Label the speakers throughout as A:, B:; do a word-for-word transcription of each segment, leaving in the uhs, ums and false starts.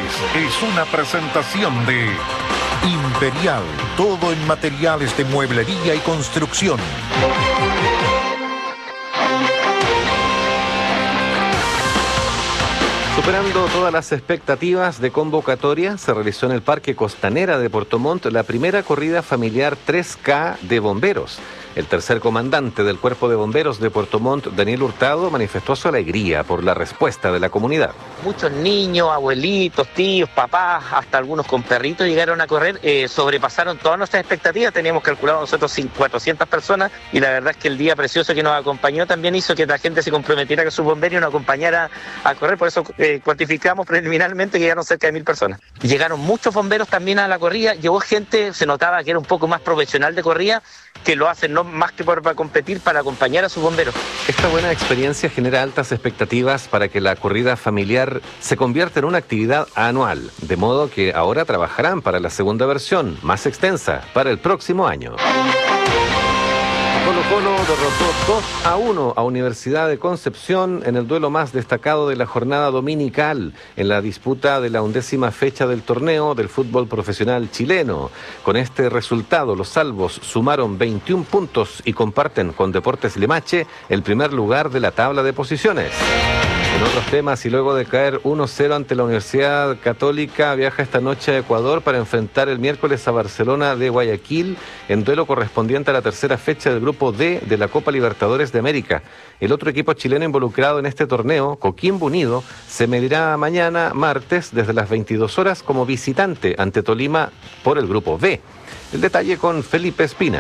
A: es una presentación de Imperial, todo en materiales de mueblería y construcción.
B: Superando todas las expectativas de convocatoria, se realizó en el Parque Costanera de Puerto Montt la primera corrida familiar tres K de bomberos. El tercer comandante del Cuerpo de Bomberos de Puerto Montt, Daniel Hurtado, manifestó su alegría por la respuesta de la comunidad.
C: Muchos niños, abuelitos, tíos, papás, hasta algunos con perritos llegaron a correr, eh, sobrepasaron todas nuestras expectativas. Teníamos calculado nosotros cuatrocientas personas y la verdad es que el día precioso que nos acompañó también hizo que la gente se comprometiera con sus bomberos y nos acompañara a correr. Por eso eh, cuantificamos preliminarmente que llegaron cerca de mil personas. Llegaron muchos bomberos también a la corrida, llegó gente, se notaba que era un poco más profesional de corrida, que lo hacen no más que por, para competir, para acompañar a sus bomberos.
B: Esta buena experiencia genera altas expectativas para que la corrida familiar se convierta en una actividad anual, de modo que ahora trabajarán para la segunda versión, más extensa, para el próximo año. Colo-Colo derrotó dos a uno a Universidad de Concepción en el duelo más destacado de la jornada dominical en la disputa de la undécima fecha del torneo del fútbol profesional chileno. Con este resultado, los salvos sumaron veintiún puntos y comparten con Deportes Limache el primer lugar de la tabla de posiciones. En otros temas, y luego de caer uno cero ante la Universidad Católica, viaja esta noche a Ecuador para enfrentar el miércoles a Barcelona de Guayaquil en duelo correspondiente a la tercera fecha del Grupo D de la Copa Libertadores de América. El otro equipo chileno involucrado en este torneo, Coquimbo Unido, se medirá mañana, martes, desde las veintidós horas como visitante ante Tolima por el Grupo B. El detalle con Felipe Espina.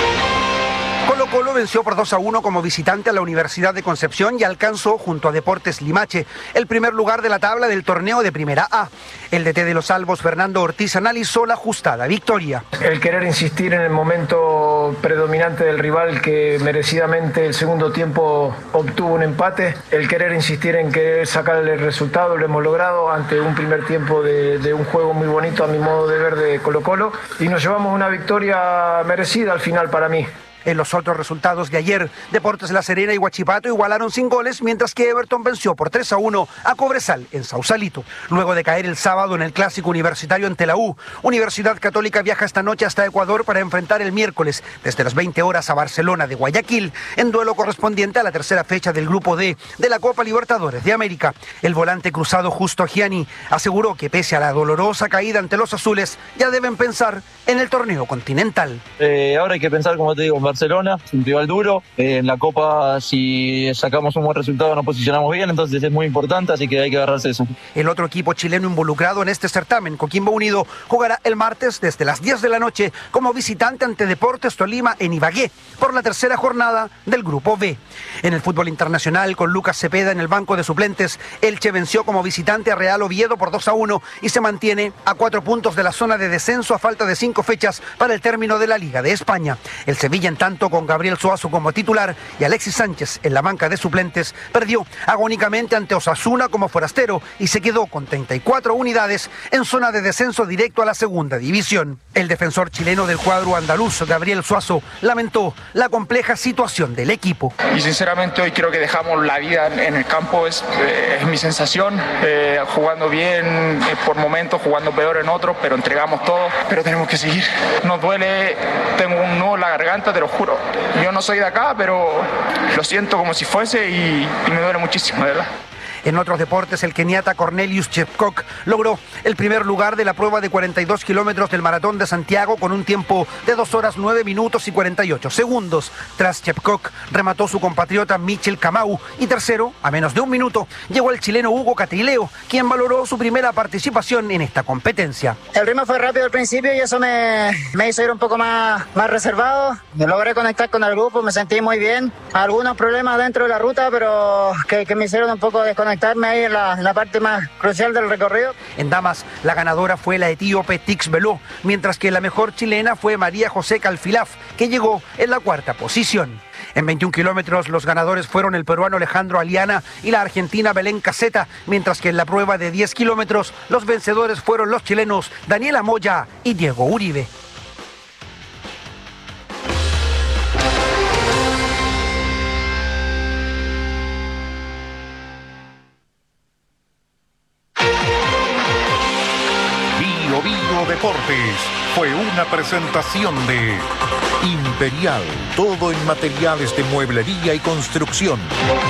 D: Colo-Colo venció por dos a uno como visitante a la Universidad de Concepción y alcanzó, junto a Deportes Limache, el primer lugar de la tabla del torneo de Primera A. El D T de los Salvos, Fernando Ortiz, analizó la ajustada victoria.
E: El querer insistir en el momento predominante del rival, que merecidamente el segundo tiempo obtuvo un empate. El querer insistir en querer sacarle el resultado, lo hemos logrado ante un primer tiempo de, de un juego muy bonito a mi modo de ver de Colo-Colo. Y nos llevamos una victoria merecida al final para mí.
D: En los otros resultados de ayer, Deportes La Serena y Huachipato igualaron sin goles, mientras que Everton venció por tres a uno a Cobresal en Sausalito. Luego de caer el sábado en el clásico universitario ante la U, Universidad Católica viaja esta noche hasta Ecuador para enfrentar el miércoles desde las veinte horas a Barcelona de Guayaquil, en duelo correspondiente a la tercera fecha del Grupo D de la Copa Libertadores de América. El volante cruzado Justo Gianni aseguró que pese a la dolorosa caída ante los azules, ya deben pensar en el torneo continental.
F: Eh, ahora hay que pensar, como te digo, Barcelona, un rival duro. Eh, en la Copa, si sacamos un buen resultado, nos posicionamos bien, entonces es muy importante, así que hay que agarrarse eso.
D: El otro equipo chileno involucrado en este certamen, Coquimbo Unido, jugará el martes desde las diez de la noche como visitante ante Deportes Tolima en Ibagué por la tercera jornada del Grupo B. En el fútbol internacional, con Lucas Cepeda en el banco de suplentes, Elche venció como visitante a Real Oviedo por dos a uno y se mantiene a cuatro puntos de la zona de descenso a falta de cinco fechas para el término de la Liga de España. El Sevilla, en tanto, con Gabriel Suazo como titular y Alexis Sánchez en la banca de suplentes, perdió agónicamente ante Osasuna como forastero y se quedó con treinta y cuatro unidades en zona de descenso directo a la segunda división. El defensor chileno del cuadro andaluz, Gabriel Suazo, lamentó la compleja situación del equipo.
G: Y sinceramente hoy creo que dejamos la vida en el campo, es, eh, es mi sensación, eh, jugando bien eh, por momentos, jugando peor en otros, pero entregamos todo, pero tenemos que seguir. Nos duele, tengo un nudo en la garganta, te lo juro. Yo no soy de acá, pero lo siento como si fuese y, y me duele muchísimo, de verdad.
D: En otros deportes, el keniata Cornelius Chepkok logró el primer lugar de la prueba de cuarenta y dos kilómetros del Maratón de Santiago con un tiempo de dos horas nueve minutos y cuarenta y ocho segundos. Tras Chepkok, remató su compatriota Michel Camau y tercero, a menos de un minuto, llegó el chileno Hugo Catrileo, quien valoró su primera participación en esta competencia.
H: El ritmo fue rápido al principio y eso me, me hizo ir un poco más, más reservado. Logré conectar con el grupo, me sentí muy bien. Algunos problemas dentro de la ruta, pero que, que me hicieron un poco desconectarme ahí en la, en la parte más crucial del recorrido.
D: En damas, la ganadora fue la etíope Tix Beló, mientras que la mejor chilena fue María José Calfilaf, que llegó en la cuarta posición. En veintiún kilómetros, los ganadores fueron el peruano Alejandro Aliana y la argentina Belén Caseta, mientras que en la prueba de diez kilómetros, los vencedores fueron los chilenos Daniela Moya y Diego Uribe.
A: Deportes fue una presentación de Imperial, todo en materiales de mueblería y construcción.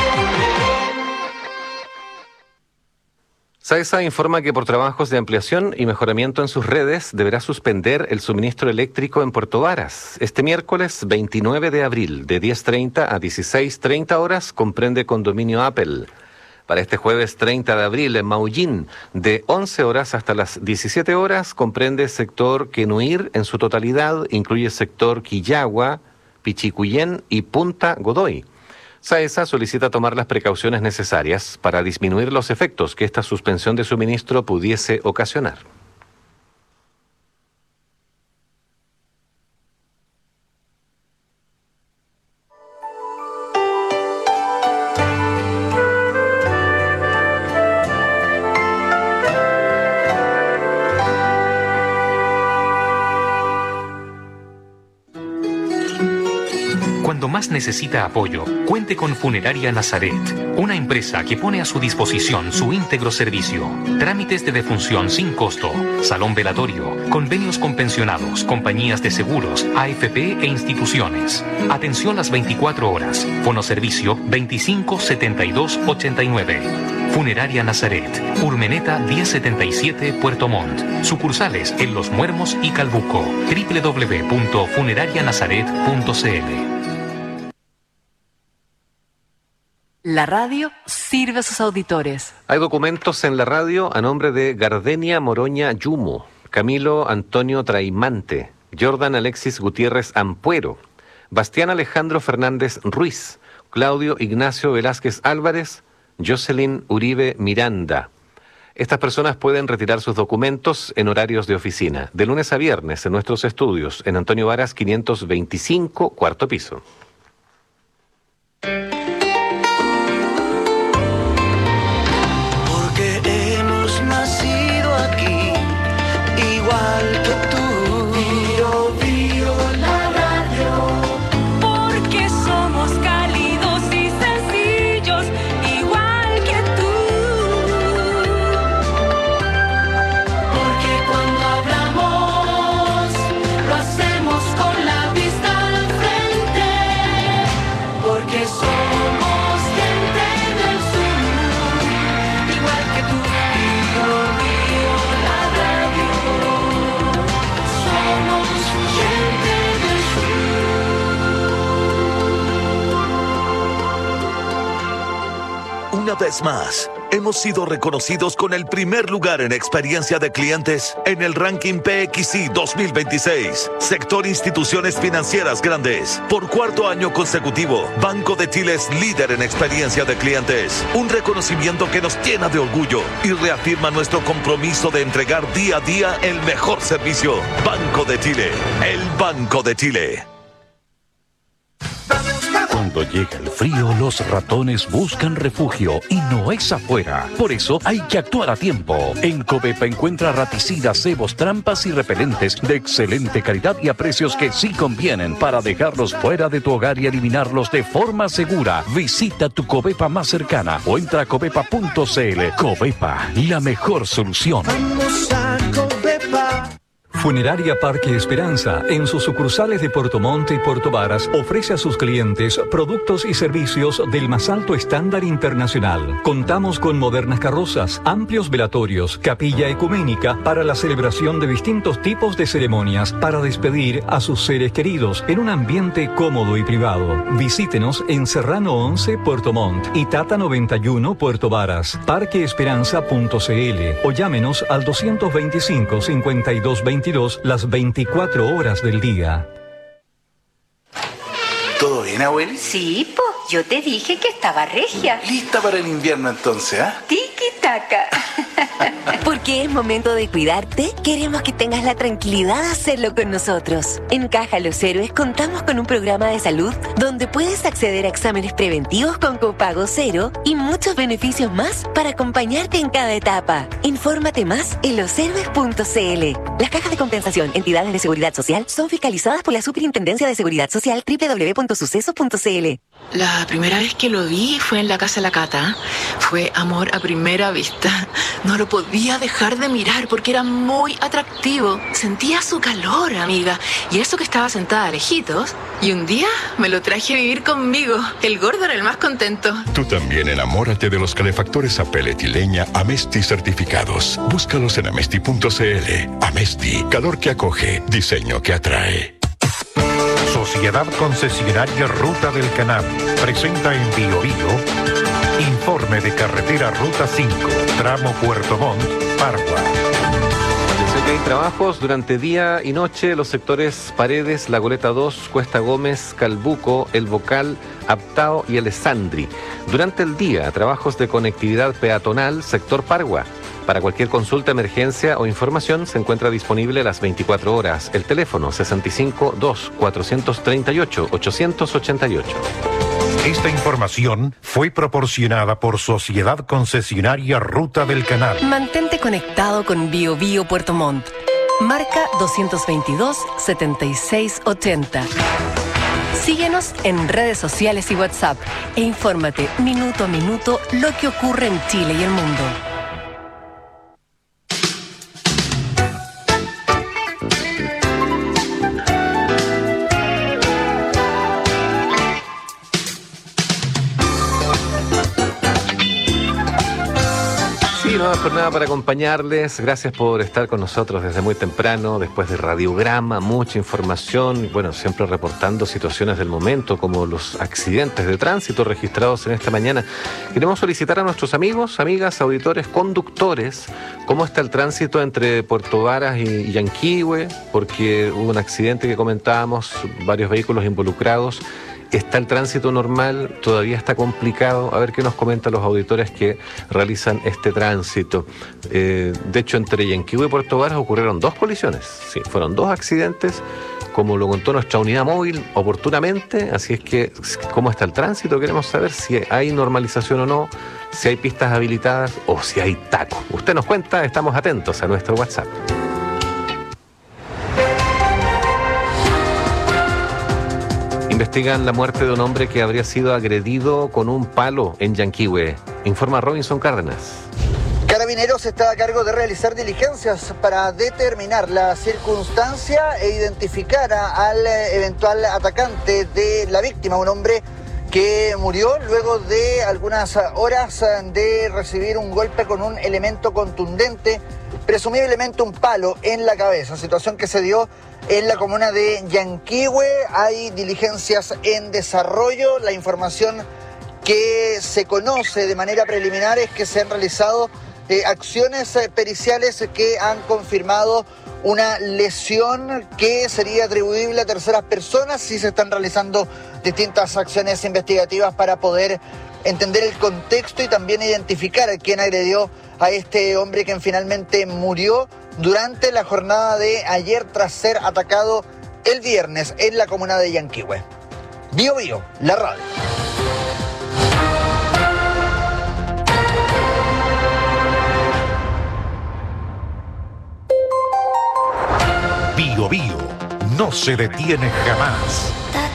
B: SAESA informa que por trabajos de ampliación y mejoramiento en sus redes deberá suspender el suministro eléctrico en Puerto Varas. Este miércoles veintinueve de abril, de diez treinta a dieciséis treinta horas, comprende condominio Apple. Para este jueves treinta de abril, en Maullín, de once horas hasta las diecisiete horas, comprende sector Quenuir en su totalidad, incluye sector Quillagua, Pichicuyén y Punta Godoy. SAESA solicita tomar las precauciones necesarias para disminuir los efectos que esta suspensión de suministro pudiese ocasionar.
I: Cuando más necesita apoyo, cuente con Funeraria Nazaret, una empresa que pone a su disposición su íntegro servicio. Trámites de defunción sin costo, salón velatorio, convenios con pensionados, compañías de seguros, A F P e instituciones. Atención las veinticuatro horas. Fonoservicio veinticinco setenta y dos ochenta y nueve. Funeraria Nazaret, Urmeneta diez setenta y siete, Puerto Montt. Sucursales en Los Muermos y Calbuco. doble u doble u doble u punto funeraria nazaret punto c l.
J: La radio sirve a sus auditores.
B: Hay documentos en la radio a nombre de Gardenia Moroña Yumo, Camilo Antonio Traimante, Jordan Alexis Gutiérrez Ampuero, Bastián Alejandro Fernández Ruiz, Claudio Ignacio Velázquez Álvarez, Jocelyn Uribe Miranda. Estas personas pueden retirar sus documentos en horarios de oficina, de lunes a viernes en nuestros estudios, en Antonio Varas quinientos veinticinco, cuarto piso.
K: Igual que tú, Bio, Bio, la radio. Porque somos cálidos y sencillos, igual que tú. Porque cuando hablamos, lo hacemos con la vista al frente. Porque somos gente del sur, igual que tú, Bio, Bio, la radio.
L: Una vez más, hemos sido reconocidos con el primer lugar en experiencia de clientes en el ranking P X I dos mil veintiséis. Sector Instituciones Financieras Grandes. Por cuarto año consecutivo, Banco de Chile es líder en experiencia de clientes. Un reconocimiento que nos llena de orgullo y reafirma nuestro compromiso de entregar día a día el mejor servicio. Banco de Chile, el Banco de Chile.
M: Cuando llega el frío, los ratones buscan refugio y no es afuera. Por eso hay que actuar a tiempo. En Covepa encuentra raticidas, cebos, trampas y repelentes de excelente calidad y a precios que sí convienen para dejarlos fuera de tu hogar y eliminarlos de forma segura. Visita tu Covepa más cercana o entra a covepa punto c l. Covepa, la mejor solución.
K: Vamos a Covepa.
N: Funeraria Parque Esperanza, en sus sucursales de Puerto Montt y Puerto Varas, ofrece a sus clientes productos y servicios del más alto estándar internacional. Contamos con modernas carrozas, amplios velatorios, capilla ecuménica para la celebración de distintos tipos de ceremonias para despedir a sus seres queridos en un ambiente cómodo y privado. Visítenos en Serrano once, Puerto Montt y Tata noventa y uno, Puerto Varas, parque esperanza punto c l o llámenos al doscientos veinticinco, cincuenta y dos veintidós las veinticuatro horas del día.
O: ¿Todo bien, abueli?
P: Sí, po. Yo te dije que estaba regia.
O: ¿Lista para el invierno entonces, ah? ¿eh?
P: Tiki-taka. Porque es momento de cuidarte, queremos que tengas la tranquilidad de hacerlo con nosotros. En Caja Los Héroes contamos con un programa de salud donde puedes acceder a exámenes preventivos con copago cero y muchos beneficios más para acompañarte en cada etapa. Infórmate más en los héroes punto c l. Las cajas de compensación, entidades de seguridad social, son fiscalizadas por la Superintendencia de Seguridad Social doble u doble u doble u punto sucesos punto c l.
Q: La primera vez que lo vi fue en la casa de la Cata. Fue amor a primera primera vista. No lo podía dejar de mirar porque era muy atractivo. Sentía su calor, amiga. Y eso que estaba sentada lejitos. Y un día me lo traje a vivir conmigo. El gordo era el más contento.
R: Tú también enamórate de los calefactores a pellet y leña Amesti certificados. Búscalos en amesti punto c l. Amesti, calor que acoge, diseño que atrae.
A: Sociedad Concesionaria Ruta del Canal presenta en Bio Bio informe de carretera Ruta cinco, tramo Puerto Montt, Pargua.
B: Atención que hay trabajos durante día y noche, los sectores Paredes, La Goleta dos, Cuesta Gómez, Calbuco, El Bocal, Aptao y El Esandri. Durante el día, trabajos de conectividad peatonal, sector Pargua. Para cualquier consulta, emergencia o información se encuentra disponible las veinticuatro horas. El teléfono sesenta y cinco, dos, cuatrocientos treinta y ocho, ochocientos ochenta y ocho.
A: Esta información fue proporcionada por Sociedad Concesionaria Ruta del Canal.
J: Mantente conectado con Bio Bio Puerto Montt. Marca doscientos veintidós, setenta y seis ochenta. Síguenos en redes sociales y WhatsApp e infórmate minuto a minuto lo que ocurre en Chile y el mundo.
B: Nueva jornada para acompañarles. Gracias por estar con nosotros desde muy temprano, después de radiograma, mucha información, y bueno, siempre reportando situaciones del momento, como los accidentes de tránsito registrados en esta mañana. Queremos solicitar a nuestros amigos, amigas, auditores, conductores, cómo está el tránsito entre Puerto Varas y Yanquihue, porque hubo un accidente que comentábamos, varios vehículos involucrados. ¿Está el tránsito normal? ¿Todavía está complicado? A ver qué nos comentan los auditores que realizan este tránsito. Eh, de hecho, entre Yanquihue y Puerto Varas ocurrieron dos colisiones. Sí, fueron dos accidentes, como lo contó nuestra unidad móvil oportunamente. Así es que, ¿cómo está el tránsito? Queremos saber si hay normalización o no, si hay pistas habilitadas o si hay taco. Usted nos cuenta, estamos atentos a nuestro WhatsApp. Investigan la muerte de un hombre que habría sido agredido con un palo en Yanquihue. Informa Robinson Cárdenas.
S: Carabineros está a cargo de realizar diligencias para determinar la circunstancia e identificar al eventual atacante de la víctima, un hombre que murió luego de algunas horas de recibir un golpe con un elemento contundente, presumiblemente un palo en la cabeza, situación que se dio en la comuna de Yanquihue. Hay diligencias en desarrollo. La información que se conoce de manera preliminar es que se han realizado eh, acciones eh, periciales que han confirmado una lesión que sería atribuible a terceras personas. Sí se están realizando distintas acciones investigativas para poder entender el contexto y también identificar a quién agredió a este hombre, quien finalmente murió durante la jornada de ayer tras ser atacado el viernes en la comuna de Yanquihue. Bio Bio, la radio.
A: Bio Bio no se detiene jamás.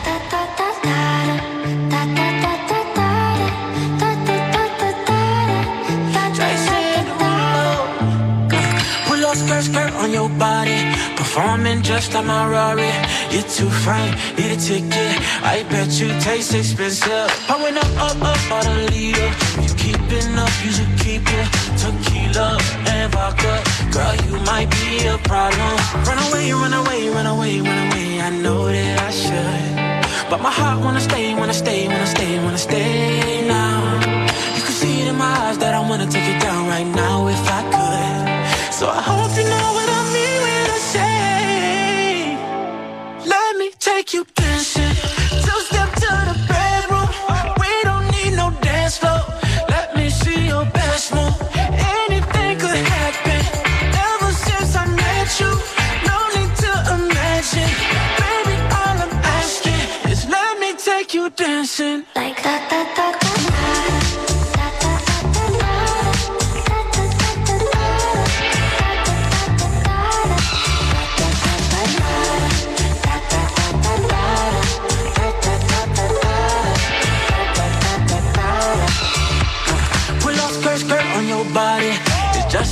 K: Skirt, skirt on your body, performing just like my Rari. You're too fine, need a ticket. I bet you taste expensive. I went up, up, up, bought a leader. You keeping up, you should keep it. Tequila and vodka, girl, you might be a problem. Run away, run away, run away, run away. I know that I should, but my heart wanna stay, wanna stay, wanna stay, wanna stay now. You can see it in my eyes that I wanna take it down right now if I could. So I hope you know what I mean when I say, let me take you dancing. Two step to the bedroom. We don't need no dance floor. Let me see your best move. Anything could happen. Ever since I met you, no need to imagine. Baby, all I'm asking is let me take you dancing. Like that, that, that, that.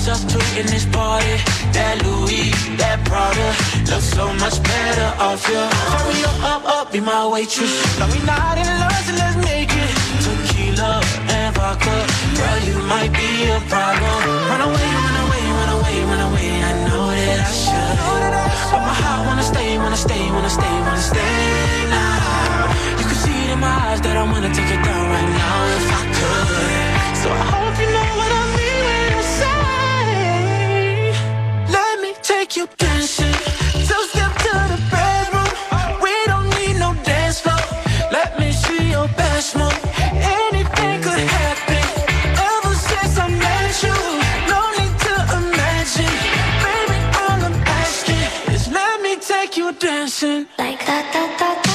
K: just us two in this party. That Louis, that Prada, looks so much better off you. Hurry up, up, up, be my waitress. Let me not in love, so let's make it. Tequila and vodka, girl, you might be a problem. Run away, run away, run away, run away. I know that I should, but my heart wanna stay, wanna stay, wanna stay, wanna stay now. You can see it in my eyes that I wanna take it down right now if I could. So I hope you know what I mean when I say, let me take you dancing. Two step to the bedroom. We don't need no dance floor. Let me see your best move. Anything could happen. Ever since I met you, no need to imagine. Baby, all I'm asking is let me take you dancing. Like that, that, that, that.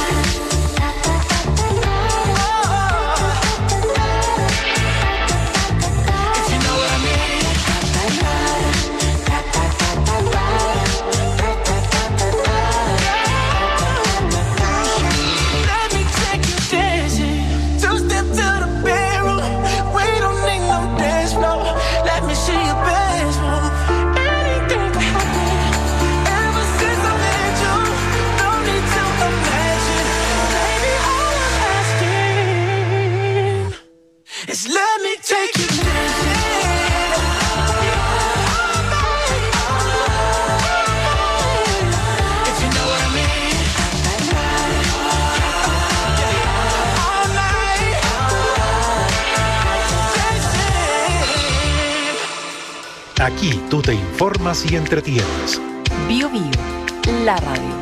A: Aquí tú te informas y entretienes.
J: Bio Bio, la radio.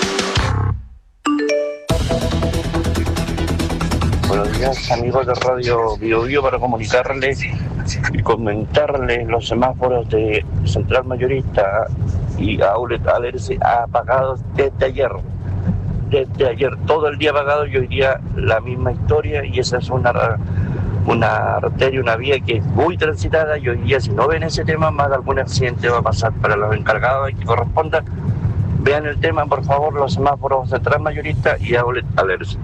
T: Buenos días, amigos de Radio Bio Bio, para comunicarles y comentarles los semáforos de Central Mayorista y Outlet Alerce apagados desde ayer. Desde ayer, todo el día apagado, y hoy día la misma historia, y esa es una... una arteria, una vía que es muy transitada, y hoy día si no ven ese tema, más de algún accidente va a pasar. Para los encargados y que corresponda, vean el tema, por favor, los semáforos Central Mayorista y Outlet Alerce.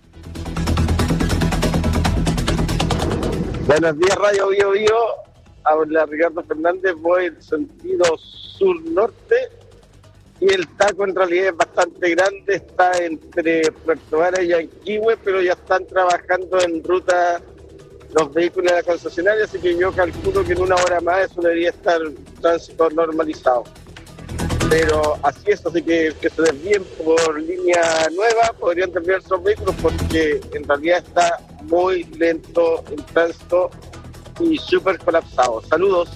U: Buenos días, Radio Bio Bio. Habla Ricardo Fernández, voy en sentido sur-norte y el taco en realidad es bastante grande, está entre Puerto Varas y Yanquihue, pero ya están trabajando en ruta los vehículos de la concesionaria, así que yo calculo que en una hora más eso debería estar tránsito normalizado. Pero así es, así que que se desvíen por línea nueva, podrían desviar sus vehículos porque en realidad está muy lento el tránsito y súper colapsado. Saludos.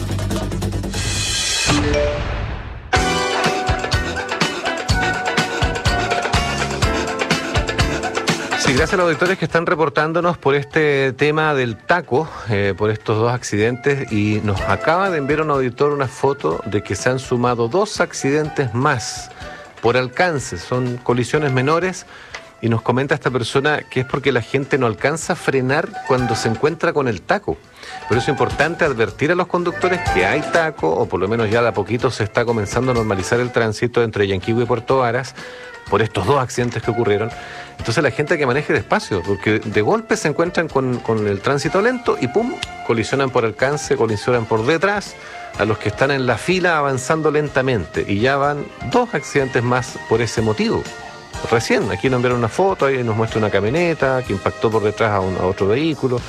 B: Sí, gracias a los auditores que están reportándonos por este tema del taco, eh, por estos dos accidentes, y nos acaba de enviar un auditor una foto de que se han sumado dos accidentes más por alcance, son colisiones menores, y nos comenta esta persona que es porque la gente no alcanza a frenar cuando se encuentra con el taco. Por eso es importante advertir a los conductores que hay taco, o por lo menos ya de a poquito se está comenzando a normalizar el tránsito entre Yanquihue y Puerto Varas, por estos dos accidentes que ocurrieron. Entonces la gente que maneje despacio, porque de golpe se encuentran con, con el tránsito lento y pum, colisionan por alcance, colisionan por detrás a los que están en la fila avanzando lentamente, y ya van dos accidentes más por ese motivo. Recién, aquí nos enviaron una foto, ahí nos muestra una camioneta que impactó por detrás a, un, a otro vehículo.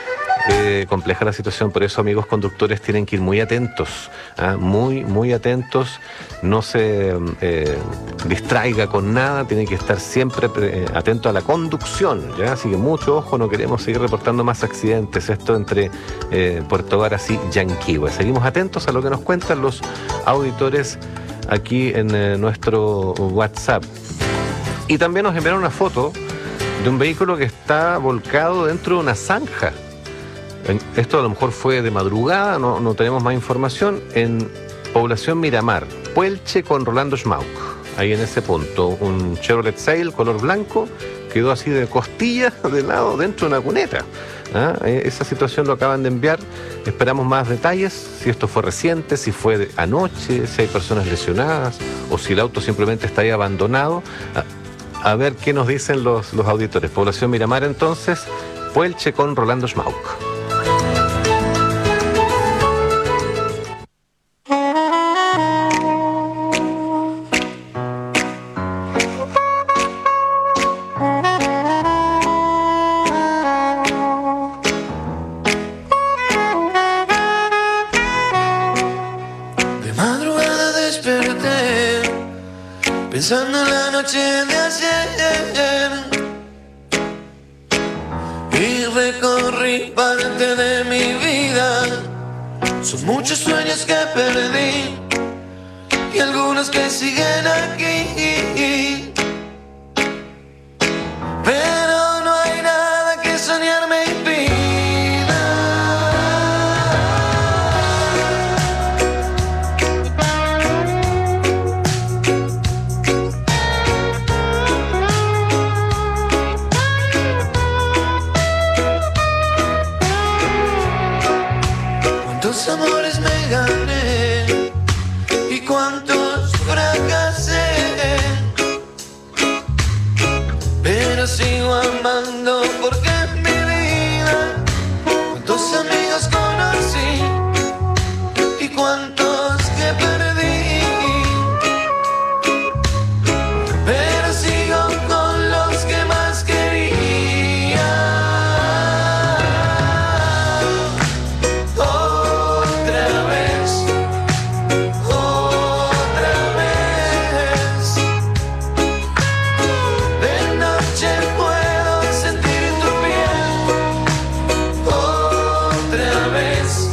B: Eh, compleja la situación, por eso, amigos conductores, tienen que ir muy atentos, ¿eh? muy, muy atentos, no se eh, distraiga con nada, tiene que estar siempre eh, atento a la conducción, ¿ya? Así que mucho ojo, no queremos seguir reportando más accidentes, esto entre eh, Puerto Varas y Yanquihue. Seguimos atentos a lo que nos cuentan los auditores aquí en eh, nuestro WhatsApp. Y también nos enviaron una foto de un vehículo que está volcado dentro de una zanja. Esto a lo mejor fue de madrugada, no, no tenemos más información, en Población Miramar, Puelche con Rolando Schmauk. Ahí en ese punto, un Chevrolet Sail color blanco quedó así de costillas de lado dentro de una cuneta. ¿Ah? Esa situación lo acaban de enviar, esperamos más detalles, si esto fue reciente, si fue de anoche, si hay personas lesionadas o si el auto simplemente está ahí abandonado. A, a ver qué nos dicen los, los auditores. Población Miramar entonces, Puelche con Rolando Schmauk.
K: la noche de ayer y recorrí parte de mi vida. Son muchos sueños que perdí y algunos que siguen aquí, pero no hay nada que soñar me impida. Cuántos amores me gané y cuántos fracasé, pero sigo amando porque es mi vida. Cuántos amigos conocí y cuántos que perdí, pero sigo con los que más quería. Otra vez, otra vez, de noche puedo sentir tu piel. Otra vez,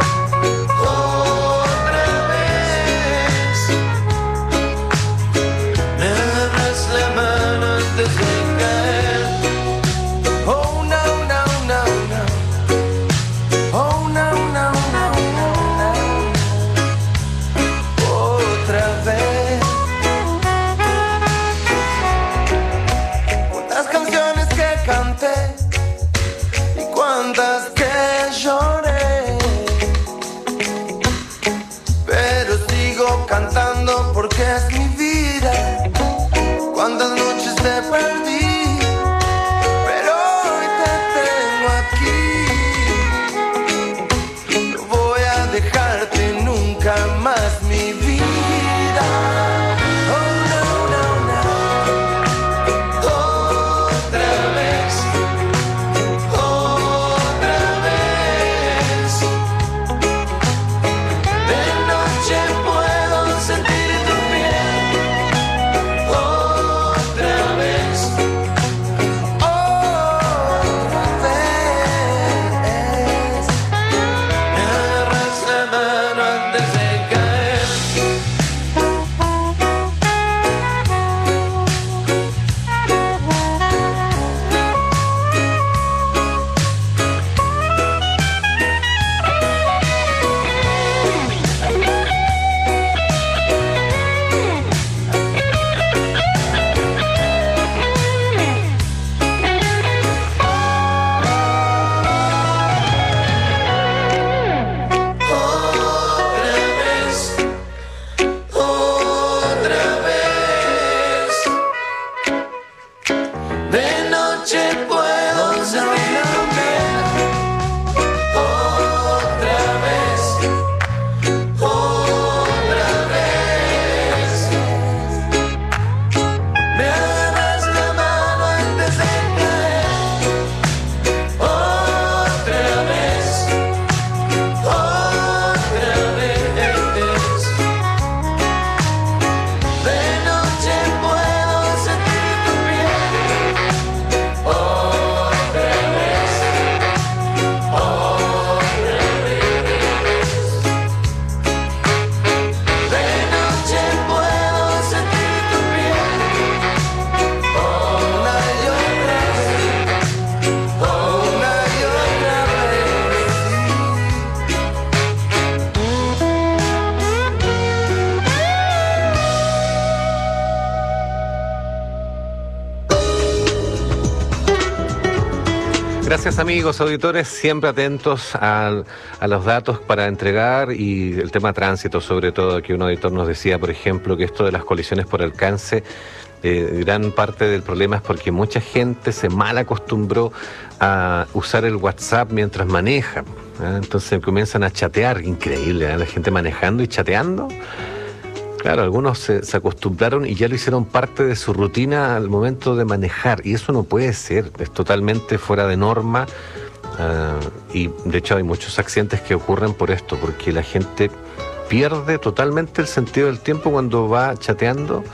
K: otra vez, me agarras la mano antes de caer. Oh no, no, no, no. Oh no, no, no, no, no. Otra vez. Cuántas canciones que canté y cuántas que lloré, pero sigo cantando porque es mi vida. Cuántas noches te perdí, pero hoy te tengo aquí. No voy a dejarte nunca más, mi vida. Oh no, no, no. Otra vez, otra vez, de noche puedo sentir tu piel. Otra vez, otra vez, me agarras la mano antes de caer. Otra vez, otra vez, de noche puedo sentir tu piel. Otra vez, otra vez, me agarras la mano antes de caer. Otra vez, otra vez, de noche puedo sentir tu piel. Otra vez, otra vez, de noche puedo sentir tu piel. Una y otra vez, una y otra vez.
B: Gracias amigos, auditores, siempre atentos a, a los datos para entregar y el tema tránsito sobre todo, que un auditor nos decía, por ejemplo, que esto de las colisiones por alcance, eh, gran parte del problema es porque mucha gente se mal acostumbró a usar el WhatsApp mientras maneja, ¿eh? Entonces comienzan a chatear, increíble, ¿eh? La gente manejando y chateando. Claro, algunos se, se acostumbraron y ya lo hicieron parte de su rutina al momento de manejar, y eso no puede ser, es totalmente fuera de norma. Uh, y de hecho hay muchos accidentes que ocurren por esto, porque la gente pierde totalmente el sentido del tiempo cuando va chateando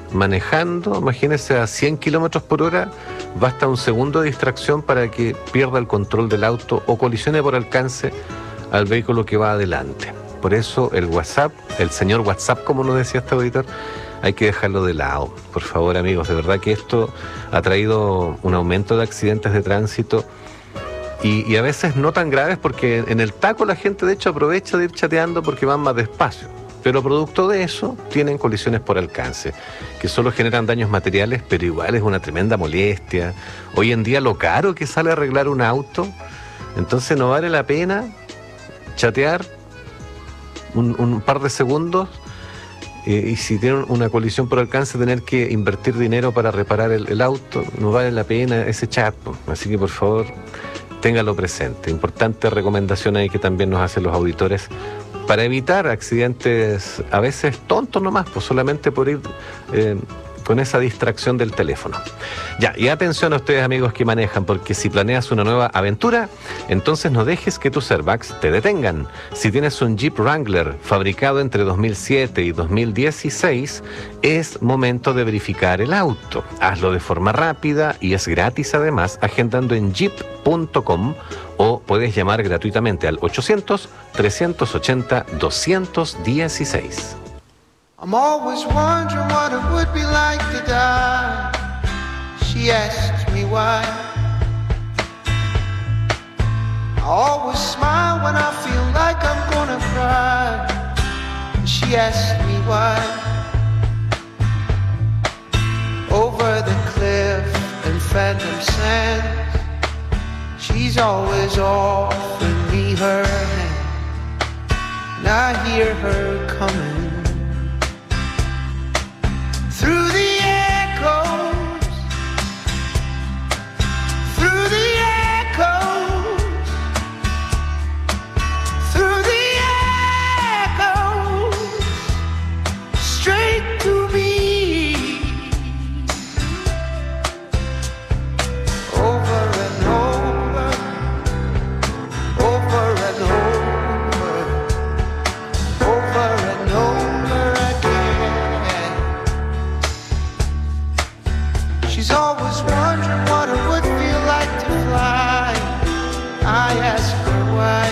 B: manejando, imagínese, a cien kilómetros por hora, basta un segundo de distracción para que pierda el control del auto o colisione por alcance al vehículo que va adelante. Por eso el WhatsApp, el señor WhatsApp, como nos decía este auditor, hay que dejarlo de lado. Por favor, amigos, de verdad que esto ha traído un aumento de accidentes de tránsito y, y a veces no tan graves, porque en el taco la gente de hecho aprovecha de ir chateando porque van más despacio. Pero producto de eso tienen colisiones por alcance, que solo generan daños materiales, pero igual es una tremenda molestia. Hoy en día lo caro que sale a arreglar un auto, entonces no vale la pena chatear un, un par de segundos eh, y si tienen una colisión por alcance tener que invertir dinero para reparar el, el auto, no vale la pena ese chat. Así que por favor, téngalo presente. Importante recomendación ahí que también nos hacen los auditores para evitar accidentes a veces tontos nomás, pues solamente por ir eh, con esa distracción del teléfono. Ya, y atención a ustedes, amigos que manejan, porque si planeas una nueva aventura, entonces no dejes que tus airbags te detengan. Si tienes un Jeep Wrangler fabricado entre dos mil siete y dos mil dieciséis, es momento de verificar el auto. Hazlo de forma rápida y es gratis además, agendando en jeep punto com, o puedes llamar gratuitamente al ochocientos, trescientos ochenta, doscientos dieciséis.
K: I'm always wondering what it would be like to die. She asks me why. I always smile when I feel like I'm gonna cry. She asks me why. Over the cliff and phantom sands, she's always offering me her hand, and I hear her coming through the echoes, through the echoes, through the echoes, straight to me, over and over, over and over, over and over again. She's always wondering what it would feel like to fly. I ask her why.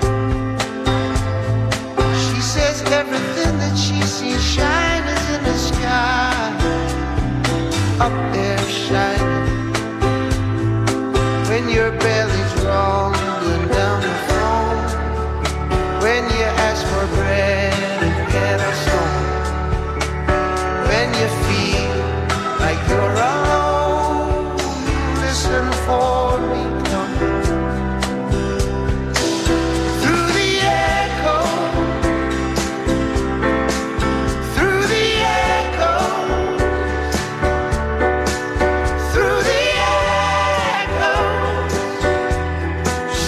K: She says everything that she sees shine is in the sky, up there shining. When your belly's rumbling down the phone, when you ask for bread and get a stone, when you feel like you're alone, listen for me coming through the echo, through the echo, through the echo,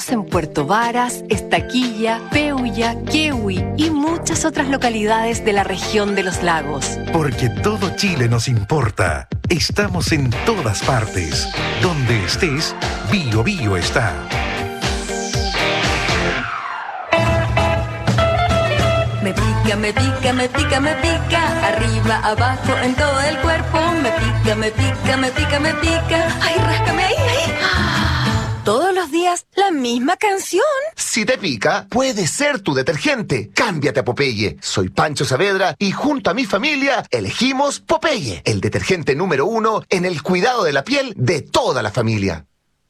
J: Estamos en Puerto Varas, Estaquilla, Peulla, Quehue y muchas otras localidades de la región de los lagos.
A: Porque todo Chile nos importa. Estamos en todas partes. Donde estés, Bio Bio está.
C: Me pica, me pica, me pica, me pica. Arriba, abajo, en todo el cuerpo. Me pica, me pica, me pica, me pica. Ay, ráscame ahí, ahí.
J: Todos los días, la misma canción.
V: Si te pica, puede ser tu detergente. Cámbiate a Popeye. Soy Pancho Saavedra y junto a mi familia elegimos Popeye, el detergente número uno en el cuidado de la piel de toda la familia.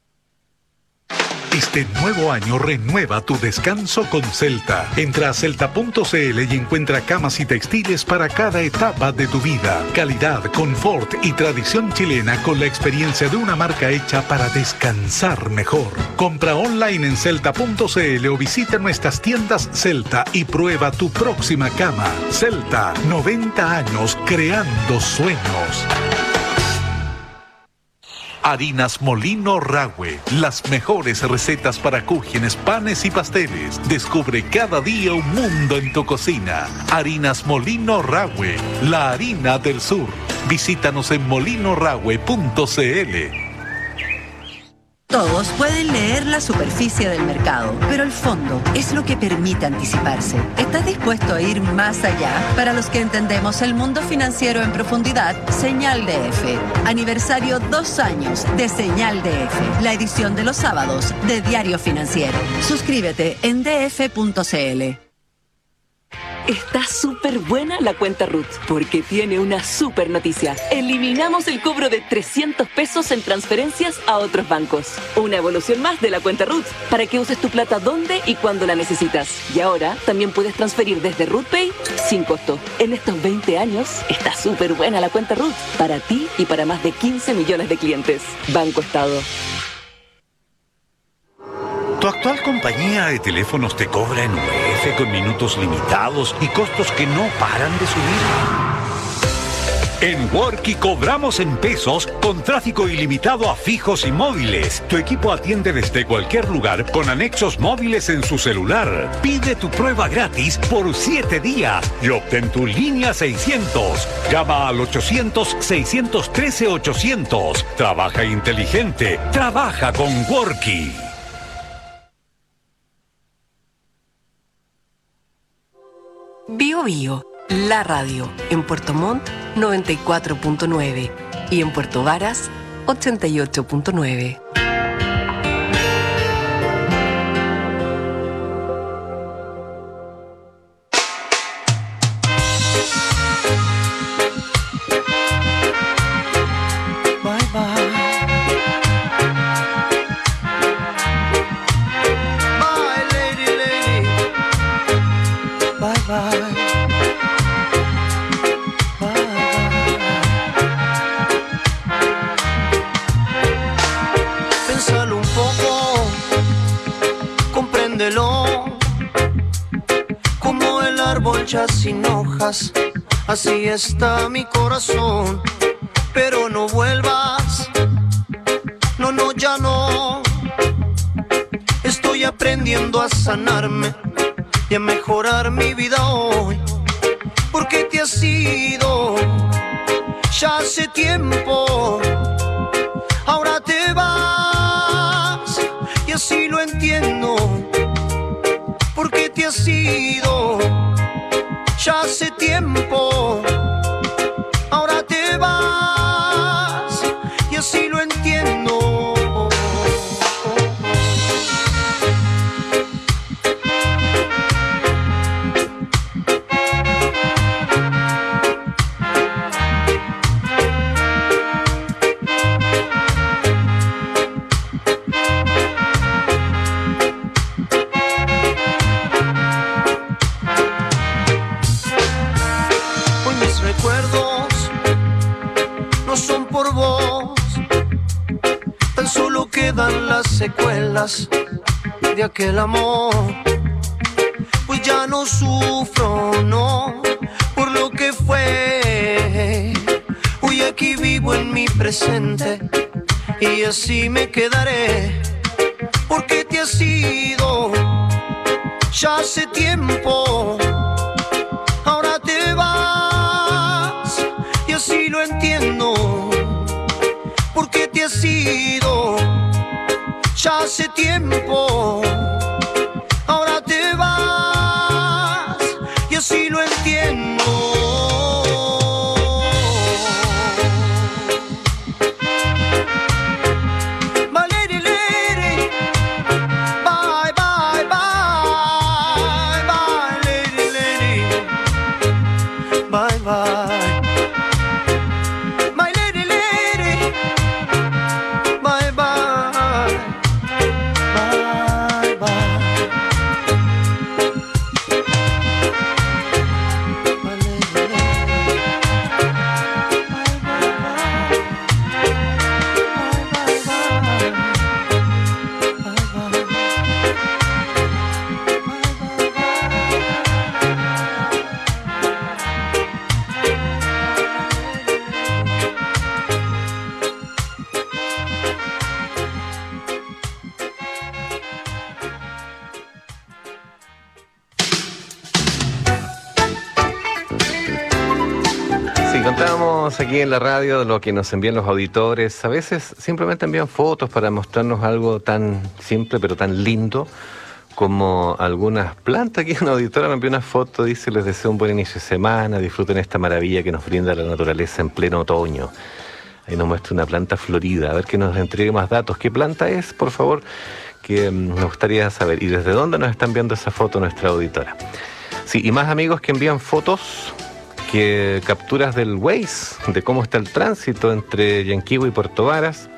A: Este nuevo año renueva tu descanso con Celta. Entra a celta punto c l y encuentra camas y textiles para cada etapa de tu vida. Calidad, confort y tradición chilena con la experiencia de una marca hecha para descansar mejor. Compra online en celta punto c l o visita nuestras tiendas Celta y prueba tu próxima cama. Celta, noventa años creando sueños. Harinas Molino Rahue, las mejores recetas para cúgenes, panes y pasteles. Descubre cada día un mundo en tu cocina. Harinas Molino Rahue, la harina del sur. Visítanos en molino rahue punto c l.
W: Todos pueden leer la superficie del mercado, pero el fondo es lo que permite anticiparse. ¿Estás dispuesto a ir más allá? Para los que entendemos el mundo financiero en profundidad, Señal D F. Aniversario dos años de Señal D F, la edición de los sábados de Diario Financiero. Suscríbete en d f punto c l.
X: Está súper buena la cuenta Ruth, porque tiene una súper noticia. Eliminamos el cobro de trescientos pesos en transferencias a otros bancos. Una evolución más de la cuenta Ruth, para que uses tu plata donde y cuando la necesitas. Y ahora también puedes transferir desde RuthPay sin costo. En estos veinte años, está súper buena la cuenta Ruth, para ti y para más de quince millones de clientes. Banco Estado.
Y: ¿Tu actual compañía de teléfonos te cobra en U F con minutos limitados y costos que no paran de subir? En Worky cobramos en pesos con tráfico ilimitado a fijos y móviles. Tu equipo atiende desde cualquier lugar con anexos móviles en su celular. Pide tu prueba gratis por siete días y obtén tu línea seiscientos. Llama al ochocientos, seiscientos trece, ochocientos. Trabaja inteligente. Trabaja con Worky.
J: Bio Bio, la radio, en Puerto Montt noventa y cuatro punto nueve y en Puerto Varas ochenta y ocho punto nueve.
Z: Como el árbol ya sin hojas, así está mi corazón. Pero no vuelvas, no, no, ya no. Estoy aprendiendo a sanarme y a mejorar mi vida hoy. Porque te has ido ya hace tiempo, ahora te vas y así lo entiendo. Porque te has ido ya hace tiempo, ahora te vas y así lo entiendo. Quedan las secuelas de aquel amor, pues ya no sufro, no, por lo que fue. Hoy aquí vivo en mi presente y así me quedaré, porque te has ido ya hace tiempo. Ahora te vas y así lo entiendo, porque te has ido ya hace tiempo. Ahora te vas y así lo entiendo.
B: Aquí en la radio, lo que nos envían los auditores, a veces simplemente envían fotos para mostrarnos algo tan simple pero tan lindo como algunas plantas. Aquí una auditora me envió una foto, dice: les deseo un buen inicio de semana, disfruten esta maravilla que nos brinda la naturaleza en pleno otoño. Ahí nos muestra una planta florida, a ver que nos entregue más datos. ¿Qué planta es, por favor? Que um, nos gustaría saber. ¿Y desde dónde nos está enviando esa foto nuestra auditora? Sí, y más amigos que envían fotos, que capturas del Waze, de cómo está el tránsito entre Yanquihue y Puerto Varas,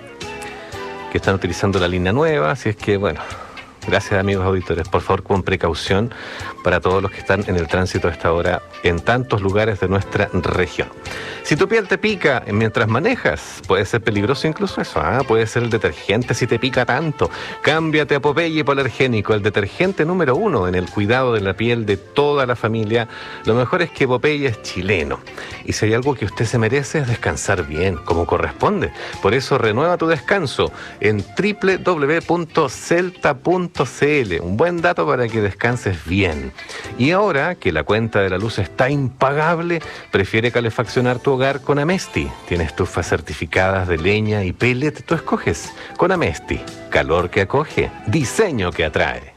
B: que están utilizando la línea nueva. Así es que, bueno, gracias amigos auditores, por favor con precaución para todos los que están en el tránsito a esta hora en tantos lugares de nuestra región. Si tu piel te pica mientras manejas, puede ser peligroso incluso eso, ¿ah? Puede ser el detergente si te pica tanto. Cámbiate a Popeye Hipoalergénico, el detergente número uno en el cuidado de la piel de toda la familia. Lo mejor es que Popeye es chileno. Y si hay algo que usted se merece es descansar bien, como corresponde. Por eso renueva tu descanso en doble u doble u doble u punto celta punto c l. Un buen dato para que descanses bien. Y ahora que la cuenta de la luz está impagable, prefiere calefaccionar tu hogar con Amesti. Tiene estufas certificadas de leña y pellet, tú escoges. Con Amesti, calor que acoge, diseño que atrae.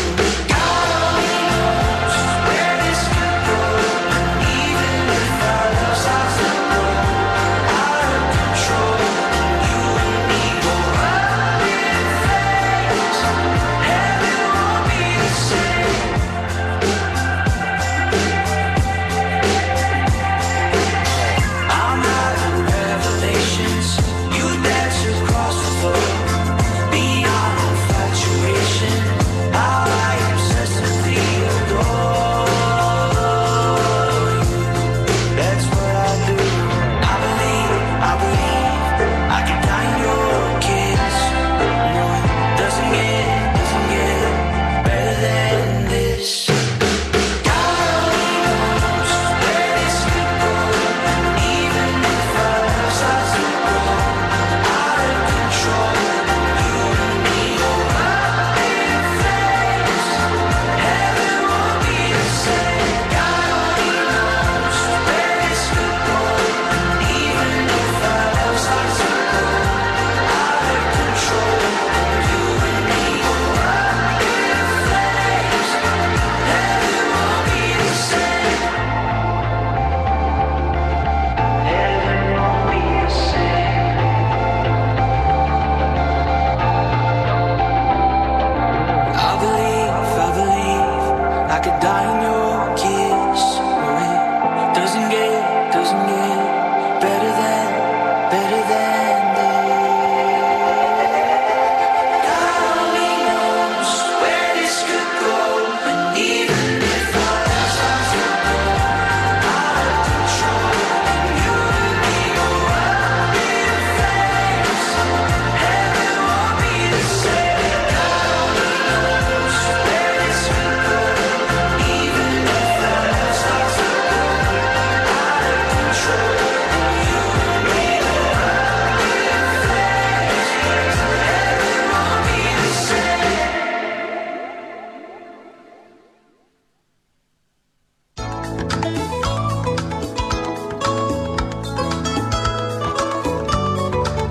K: Where this could go, and even if I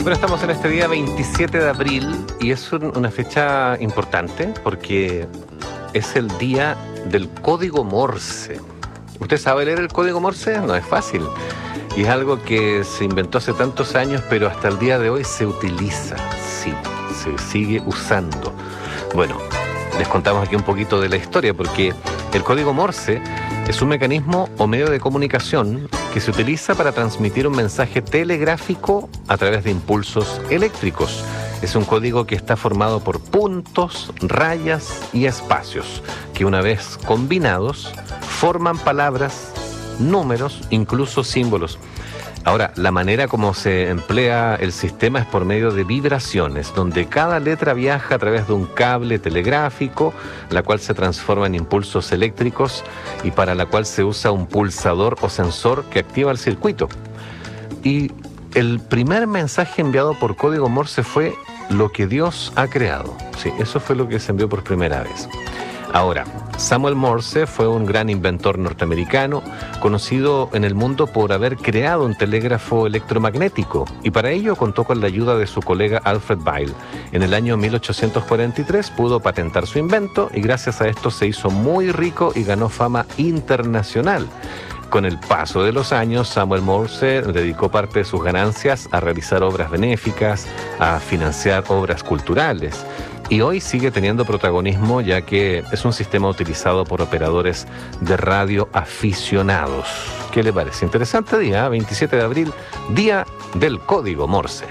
B: Bueno, estamos en este día veintisiete de abril y es un, una fecha importante porque es el día del código Morse. ¿Usted sabe leer el código Morse? No es fácil. Y es algo que se inventó hace tantos años, pero hasta el día de hoy se utiliza. Sí, se sigue usando. Bueno, les contamos aquí un poquito de la historia porque el código Morse es un mecanismo o medio de comunicación que se utiliza para transmitir un mensaje telegráfico a través de impulsos eléctricos. Es un código que está formado por puntos, rayas y espacios, que una vez combinados forman palabras, números, incluso símbolos. Ahora, la manera como se emplea el sistema es por medio de vibraciones, donde cada letra viaja a través de un cable telegráfico, la cual se transforma en impulsos eléctricos y para la cual se usa un pulsador o sensor que activa el circuito. Y el primer mensaje enviado por código Morse fue lo que Dios ha creado. Sí, eso fue lo que se envió por primera vez. Ahora, Samuel Morse fue un gran inventor norteamericano, conocido en el mundo por haber creado un telégrafo electromagnético, y para ello contó con la ayuda de su colega Alfred Vail. En el año mil ochocientos cuarenta y tres pudo patentar su invento y gracias a esto se hizo muy rico y ganó fama internacional. Con el paso de los años, Samuel Morse dedicó parte de sus ganancias a realizar obras benéficas, a financiar obras culturales. Y hoy sigue teniendo protagonismo ya que es un sistema utilizado por operadores de radio aficionados. ¿Qué le parece? Interesante día, veintisiete de abril, Día del Código Morse.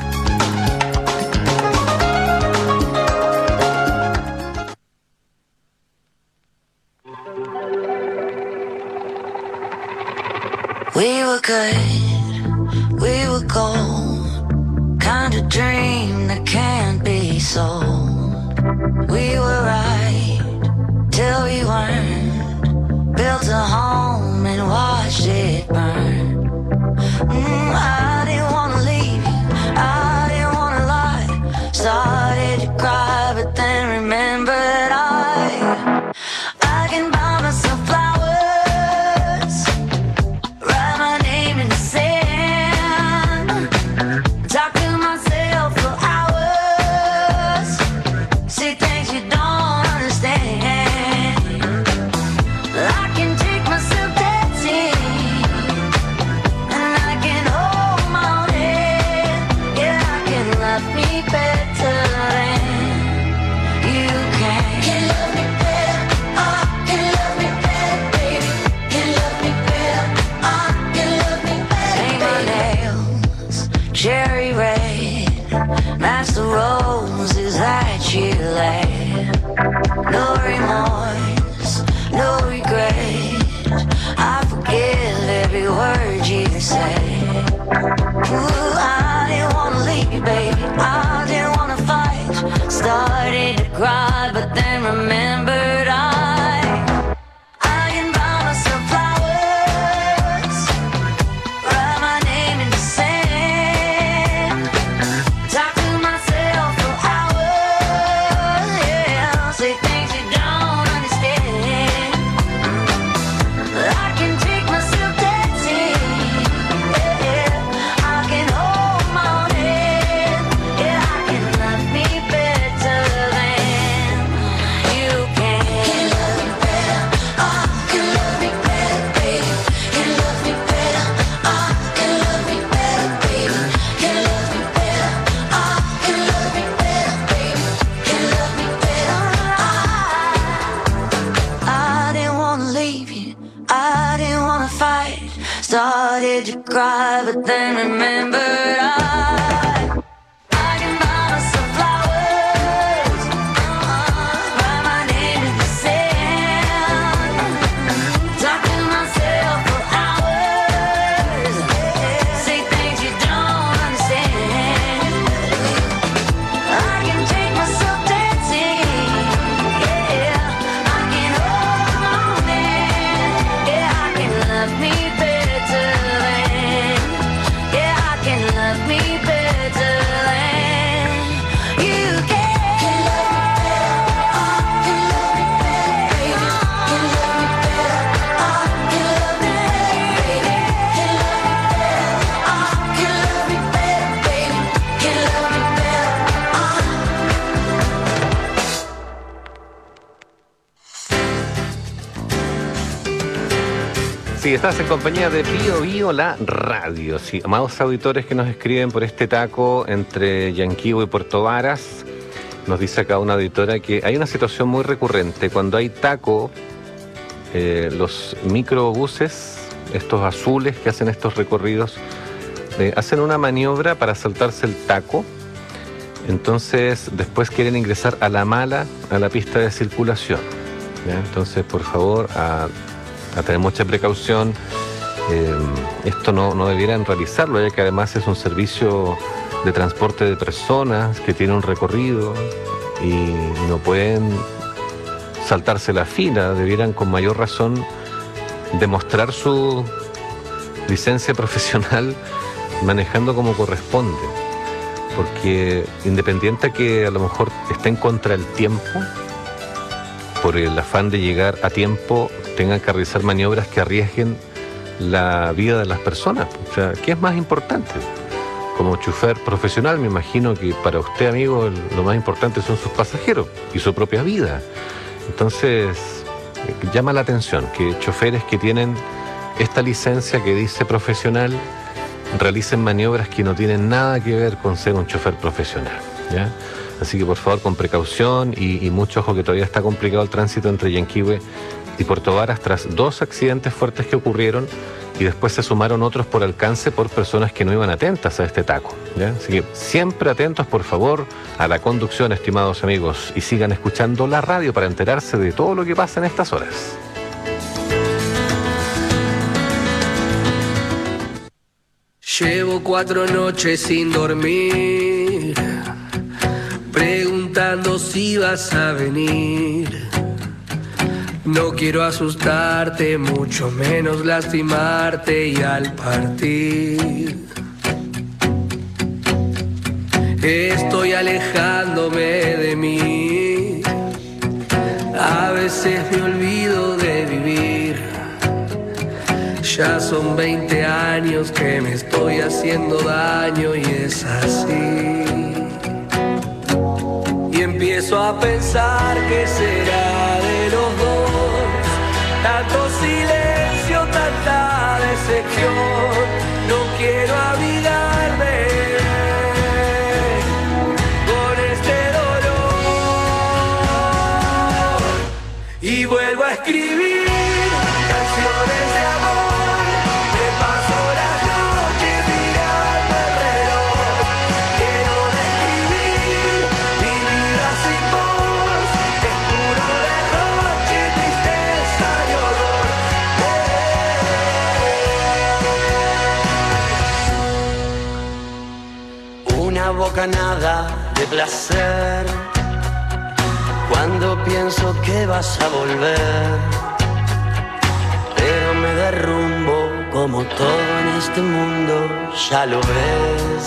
D: We were good, we were gold, kind of dream that can't be sold. We were right till we weren't, built a home and watched it burn. Mm, I didn't wanna leave you, I didn't wanna lie, started to cry but then remembered I, I can buy myself flowers. Cherry red, match the roses that you laid. No remorse, no regret, I forgive every word you say. Ooh, I didn't wanna leave, baby, I didn't wanna fight. Started to cry, but then remembered I, I can buy myself flowers, write my name in the sand. Started to cry, but then remembered I, I can buy myself flowers, uh, write my name in the sand, talk to myself for hours, say things you don't understand. I can take myself dancing, yeah, I can hold my man, yeah, I can love me better. Yeah, I can love me better.
B: Sí, estás en compañía de Bio Bio, la radio. Sí, amados auditores que nos escriben por este taco entre Yanquihue y Puerto Varas, nos dice acá una auditora que hay una situación muy recurrente. Cuando hay taco, eh, los microbuses, estos azules que hacen estos recorridos, eh, hacen una maniobra para saltarse el taco. Entonces, después quieren ingresar a la mala a la pista de circulación. ¿Ya? Entonces, por favor, a, a tener mucha precaución. Eh, esto no, no debieran realizarlo, ya que además es un servicio de transporte de personas que tiene un recorrido y no pueden saltarse la fila. Debieran con mayor razón demostrar su licencia profesional manejando como corresponde, porque independiente que a lo mejor estén contra el tiempo, por el afán de llegar a tiempo, tengan que realizar maniobras que arriesguen la vida de las personas. O sea, ¿qué es más importante? Como chofer profesional, me imagino que para usted, amigo, lo más importante son sus pasajeros y su propia vida. Entonces, llama la atención que choferes que tienen esta licencia que dice profesional realicen maniobras que no tienen nada que ver con ser un chofer profesional, ¿ya? Así que por favor con precaución y, y mucho ojo, que todavía está complicado el tránsito entre Yanquihue y Puerto Varas tras dos accidentes fuertes que ocurrieron y después se sumaron otros por alcance por personas que no iban atentas a este taco, ¿ya? Así que siempre atentos, por favor, a la conducción, estimados amigos, y sigan escuchando la radio para enterarse de todo lo que pasa en estas horas.
E: Llevo cuatro noches sin dormir, preguntando si vas a venir. No quiero asustarte, mucho menos lastimarte, y al partir estoy alejándome de mí. A veces me olvido de vivir. Ya son veinte años que me estoy haciendo daño y es así. Y empiezo a pensar que será de los dos. Tanto silencio, tanta decepción. No quiero abrigarme con este dolor. Y vuelvo a escribir canciones de amor. Bocanada de placer cuando pienso que vas a volver, pero me derrumbo como todo en este mundo, ya lo ves.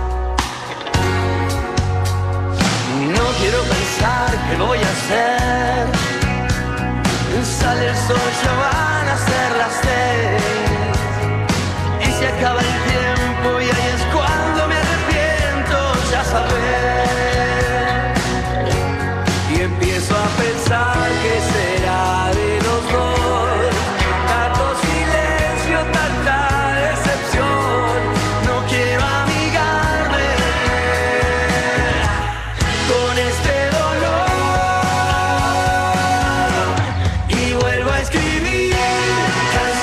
E: No quiero pensar qué voy a hacer. Sale el sol, ya van a ser las seis y se acaba el tiempo y ahí es cuando me ya saber. Y empiezo a pensar que será de los dos. Tanto silencio, tanta decepción. No quiero amigarme con este dolor. Y vuelvo a escribir canciones.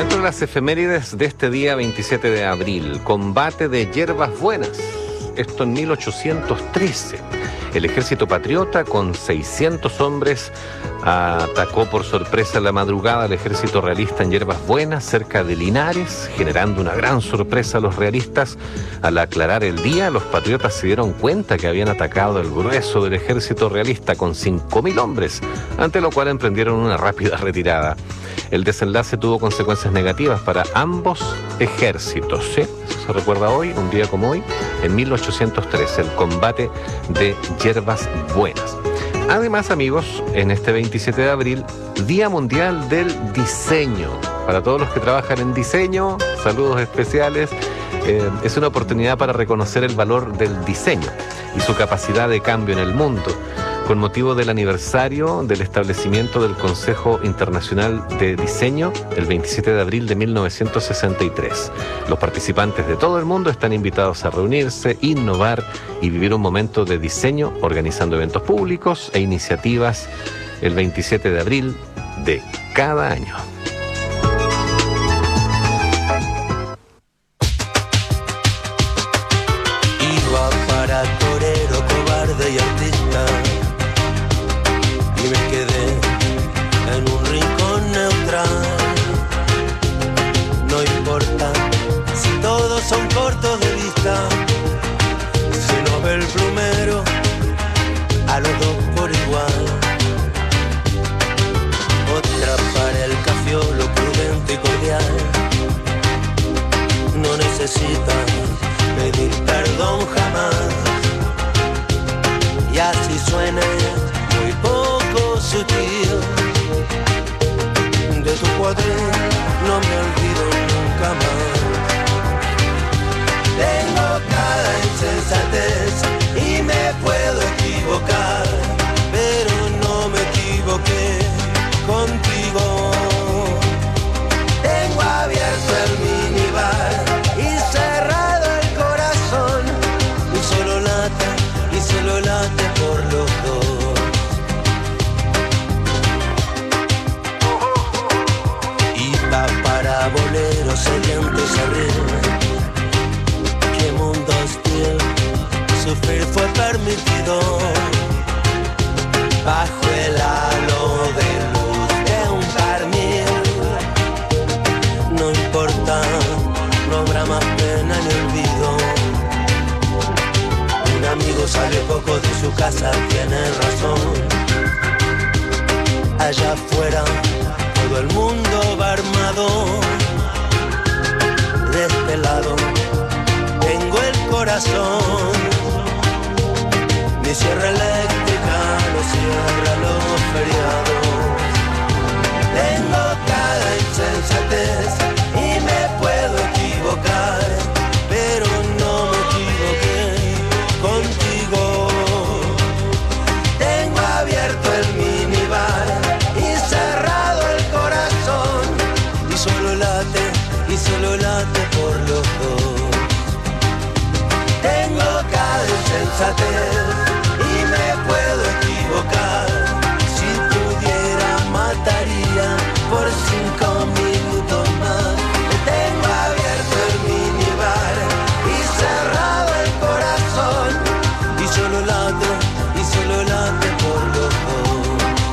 B: Dentro de las efemérides de este día veintisiete de abril, combate de Hierbas Buenas. Esto en mil ochocientos trece. El ejército patriota con seiscientos hombres atacó por sorpresa en la madrugada al ejército realista en Hierbas Buenas, cerca de Linares, generando una gran sorpresa a los realistas. Al aclarar el día, los patriotas se dieron cuenta que habían atacado el grueso del ejército realista con cinco mil hombres, ante lo cual emprendieron una rápida retirada. El desenlace tuvo consecuencias negativas para ambos ejércitos, ¿sí? Eso se recuerda hoy, un día como hoy, en mil ochocientos trece, el combate de Hierbas Buenas. Además, amigos, en este veintisiete de abril, Día Mundial del Diseño. Para todos los que trabajan en diseño, saludos especiales. Eh, es una oportunidad para reconocer el valor del diseño y su capacidad de cambio en el mundo, con motivo del aniversario del establecimiento del Consejo Internacional de Diseño, el veintisiete de abril de mil novecientos sesenta y tres. Los participantes de todo el mundo están invitados a reunirse, innovar y vivir un momento de diseño, organizando eventos públicos e iniciativas el veintisiete de abril de cada año.
E: Iba para torero, cobarde y artista, y me quedé en un rincón neutral. No importa si todos son cortos de vista, si no ve el plumero a los dos por igual. Otra para el cafiolo, prudente y cordial, no necesita pedir perdón jamás. Y así suena muy poco sutil, de tu cuadril no me olvido nunca más. Tengo cada insensatez y me puedo equivocar, pero no me equivoqué contigo. Tengo abierto el minibar y cerrado el corazón, y solo late, y solo late por los dos. Iba para boleros sedientos abrir, qué mundo hostil, sufrir fue permitido, bajo el halo de luz de un carmín. No importa, no habrá más pena ni olvido. Un amigo sale poco de su casa, tiene razón. Allá afuera todo el mundo va armado. De este lado tengo el corazón. Mi sierra eléctrica no cierra los feriados. Tengo cada insensatez y me puedo equivocar, pero no me equivoqué contigo. Tengo abierto el minibar y cerrado el corazón, y solo late, y solo late por los dos. Tengo cada insensatez y me puedo equivocar. Si pudiera mataría por cinco minutos más. Tengo abierto el minibar y cerrado el corazón, y solo late, y solo late por los dos.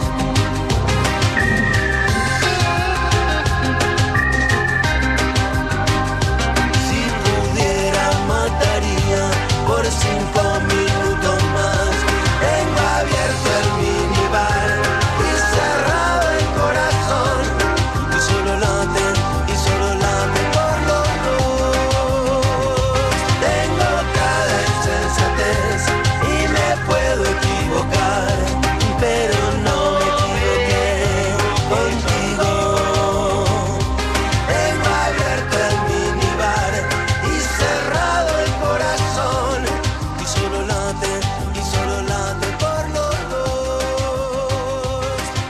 E: Si pudiera mataría por cinco minutos más. Tengo abierto el minibar y cerrado el corazón, y solo late, y solo late por los dos. Tengo cada insensatez y me puedo equivocar, pero no me equivoqué contigo. Tengo abierto el minibar y cerrado el corazón, y solo late, y solo late por los dos.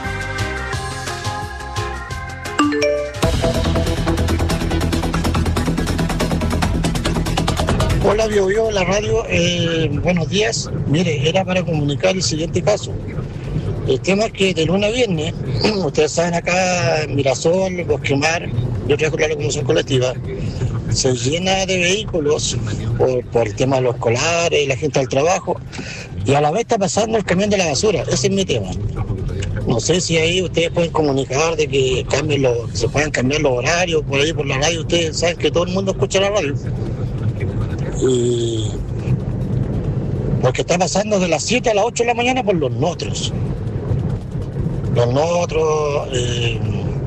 F: Hola, Bio Bio, la radio, eh, buenos días. Mire, era para comunicar el siguiente caso. El tema es que de lunes a viernes, ustedes saben, acá en Mirasol, Bosquemar, yo trabajo en la locomoción colectiva, se llena de vehículos por, por el tema de los escolares, la gente al trabajo, y a la vez está pasando el camión de la basura. Ese es mi tema. No sé si ahí ustedes pueden comunicar de que cambien los, se puedan cambiar los horarios por ahí por la radio. Ustedes saben que todo el mundo escucha la radio. Y porque está pasando de las siete a las ocho de la mañana por los Notros. Los Notros, eh,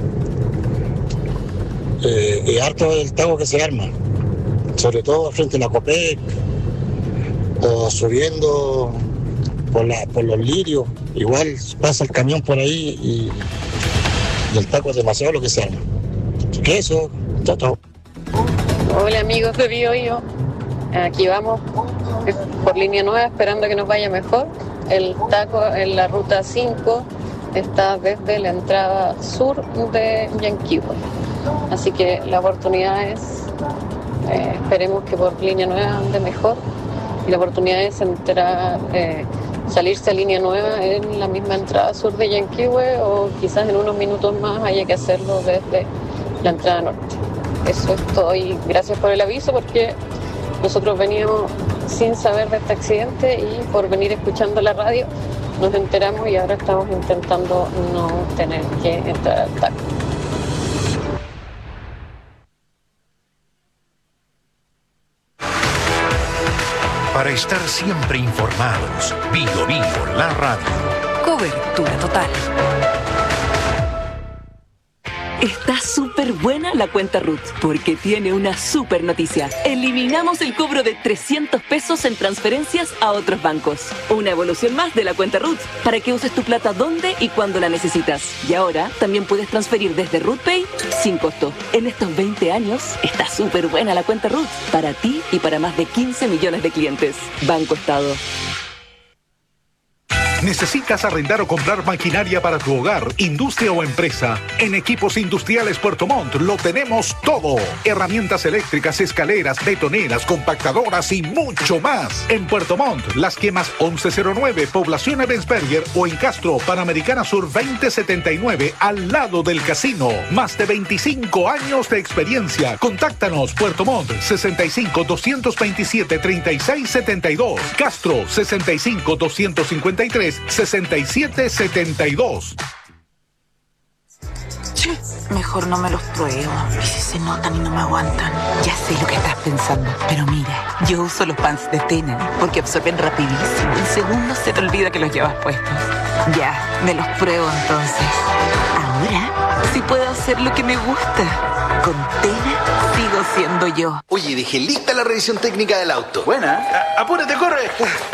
F: eh, es harto el tago que se arma, sobre todo frente a la Copec, o subiendo por, la, por los Lirios. Igual pasa el camión por ahí y, y el taco es demasiado lo que se arma. Así que eso, chao, chao.
G: Hola amigos de Bio Bio. Aquí vamos por línea nueva esperando que nos vaya mejor. El taco en la ruta cinco está desde la entrada sur de Yanquihue. Así que la oportunidad es, eh, esperemos que por línea nueva ande mejor. Y la oportunidad es entrar, eh, salirse a línea nueva en la misma entrada sur de Yanquihue, o quizás en unos minutos más haya que hacerlo desde la entrada norte. Eso es todo y gracias por el aviso, porque nosotros veníamos sin saber de este accidente y por venir escuchando la radio nos enteramos y ahora estamos intentando no tener que entrar al taco.
H: Para estar siempre informados, Bio Bio, la radio.
J: Cobertura total.
X: Está súper buena la cuenta Ruth, porque tiene una súper noticia. Eliminamos el cobro de trescientos pesos en transferencias a otros bancos. Una evolución más de la cuenta Ruth, para que uses tu plata donde y cuando la necesitas. Y ahora también puedes transferir desde Ruth Pay sin costo. En estos veinte años, está súper buena la cuenta Ruth, para ti y para más de quince millones de clientes. Banco Estado.
A: ¿Necesitas arrendar o comprar maquinaria para tu hogar, industria o empresa? En Equipos Industriales Puerto Montt lo tenemos todo. Herramientas eléctricas, escaleras, betoneras, compactadoras y mucho más. En Puerto Montt, Las Quemas once cero nueve, Población Ebensberger, o en Castro, Panamericana Sur veinte setenta y nueve, al lado del casino. Más de veinticinco años de experiencia. Contáctanos, Puerto Montt, sesenta y cinco, doscientos veintisiete, treinta y seis setenta y dos. Castro, sesenta y cinco, doscientos cincuenta y tres, sesenta y siete setenta y dos.
I: Mejor no me los pruebo. Y si se notan y no me aguantan. Ya sé lo que estás pensando, pero mira, yo uso los pants de Tena porque absorben rapidísimo. En segundos se te olvida que los llevas puestos. Ya, me los pruebo entonces. Ahora sí puedo hacer lo que me gusta. Con Tena sigo siendo yo.
O: Oye, dejé lista la revisión técnica del auto. Buena. A- apúrate, corre.